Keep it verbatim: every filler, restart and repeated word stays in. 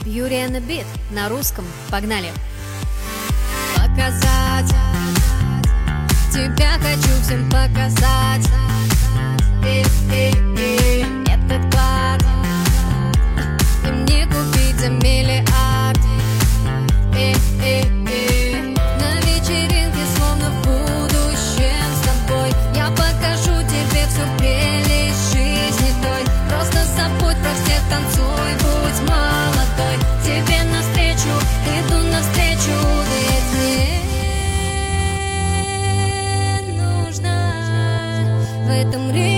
Юрия на бит, на русском. Погнали! Показать, тебя хочу всем показать. И, и, и, этот клад и мне купить за миллиард. И, и, и, на вечеринке словно в будущем с тобой. Я покажу тебе всю прелесть жизни той. Просто забудь про всех, танцуй, будь молодой. Тебе навстречу, иду навстречу, ведь мне нужно в этом мире